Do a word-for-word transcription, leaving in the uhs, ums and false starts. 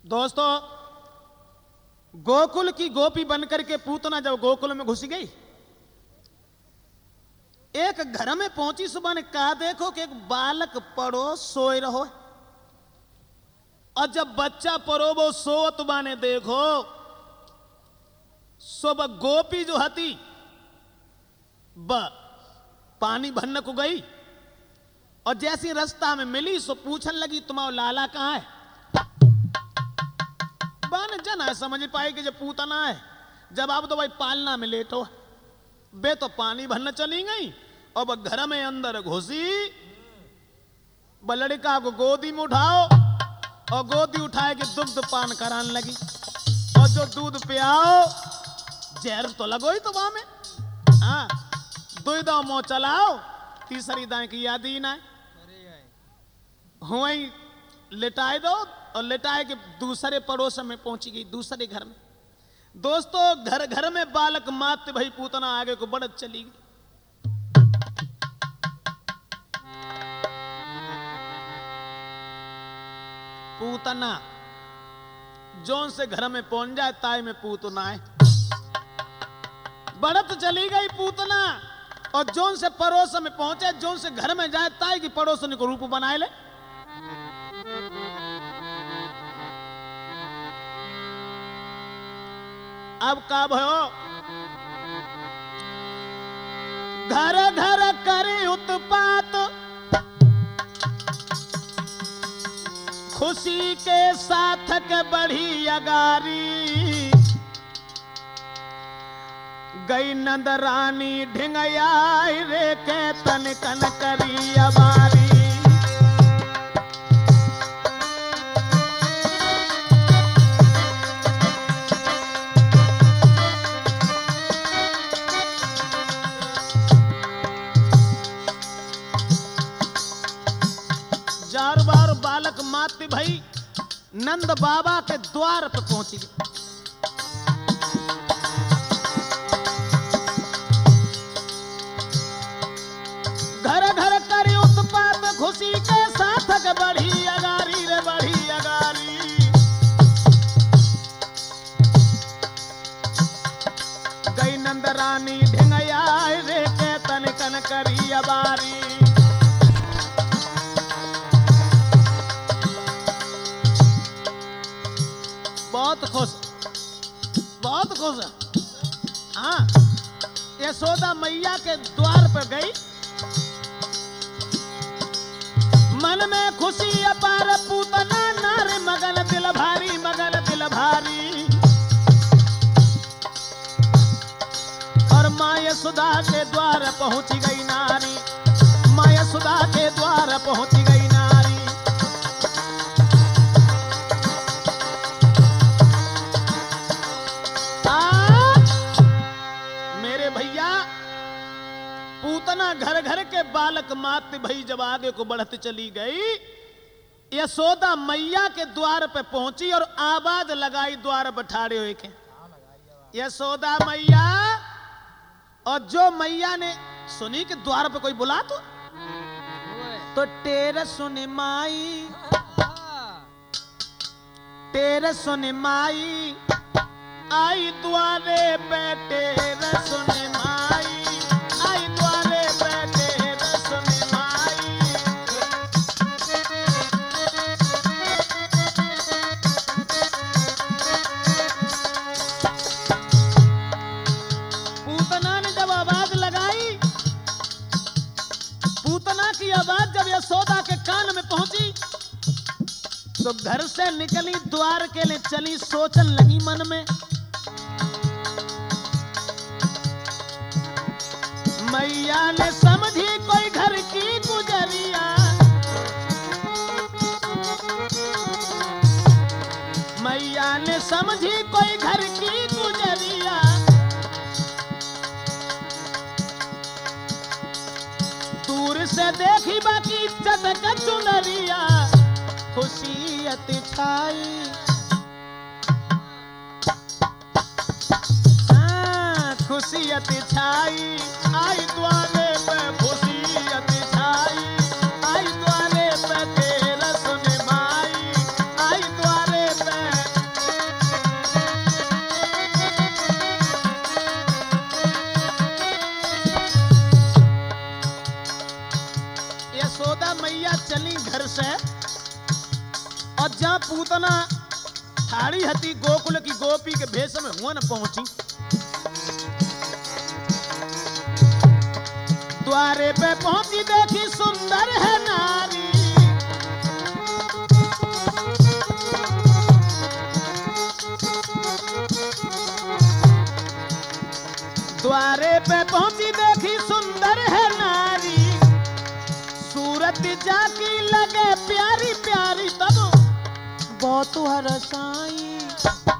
दोस्तों, गोकुल की गोपी बनकर के पूतना जब गोकुल में घुस गई, एक घर में पहुंची, सुबह ने कहा देखो कि एक बालक पड़ो सोए रहो, और जब बच्चा पड़ो वो सोत बाने देखो, सुबह गोपी जो हती ब पानी भरने को गई, और जैसी रास्ता में मिली सो पूछने लगी तुम्हारा लाला कहां है। बन जना समझ पाए कि जब पूतना है, जब आप तो भाई पालना में लेटो, बे तो पानी भरने चली गई, और वह घर में अंदर घुसी, ब लड़का को गोदी में उठाओ, और गोदी उठाए के दुग्ध पान कराने लगी, और जो दूध पियाओ जहर तो लगो ही तो वहां में, हाँ दो दो मोह चलाओ, तीसरी दाएं की याद ही ना हुई, लेटाए दो, और लेटाए के दूसरे पड़ोस में पहुंची गई, दूसरे घर में। दोस्तों, घर घर में बालक मात भाई पूतना आगे को बढ़त चली गई। पूतना जोन से घर में पहुंच जाए ताई में पूतना है, बढ़त चली गई पूतना, और जोन से पड़ोस में पहुंचे, जोन से घर में जाए ताई की पड़ोसन को रूप बनाए ले। अब का भयो, घर घर करे उत्पात, खुशी के साथक बढ़ी अगारी, गई नंद रानी ढिंगयाई रे के तन कन करी अबारी। जार बार बालक माते भाई नंद बाबा के द्वार पर पहुंची गई। घर घर करे उत्पात, खुशी के साथक बढ़ी अगारी रे बढ़ी अगारी, गई नंद रानी ढिंगया रे के तन कन करी अबारी। बहुत खुश, बहुत खुश। हाँ, यशोदा मैया के द्वार पर गई, मन में खुशी अपार, पूतना नारे मगन दिल भारी, मगन दिल भारी, और माँ यशोदा के द्वार पहुंची गई नारी, माँ यशोदा के द्वार पहुंची गई नारी। पूतना घर घर के बालक मात भई जब आगे को बढ़ती चली गई, यशोदा मैया के द्वार पे पहुंची और आवाज लगाई द्वार बैठाड़े हुए के, यशोदा मैया। और जो मैया ने सुनी कि द्वार पे कोई बुला तो तो तेरे सुन माई, तेरे सुन माई, आई द्वारे पे तेरे सुन माई, आई द्वारे पे तेरे सुन माई। पूतना ने जब आवाज लगाई, पूतना की आवाज जब यशोदा के कान में पहुंची, तो घर से निकली द्वार के लिए चली, सोचन लगी मन में, मैया ने समझी कोई घर की गुजरिया, मैया ने समझी कोई घर की गुजरिया, दूर से देखी बाकी चटक चुनरिया, खुशियत छाई, हाँ खुशियत छाई, आई द्वारे पे खुशियत छाई, आई द्वारे पे तेरा सुन माई, आई द्वारे पे घर से और जहाँ पूतना ठाड़ी हती गोकुल की गोपी के भेष में हुआ न पहुंची। द्वारे पे पहुंची देखी सुंदर है नारी, द्वारे पे पहुंची देखी सुंदर है नारी, सूरत जाकी लगे प्यारी प्यारी, तब बहुत हरसाई।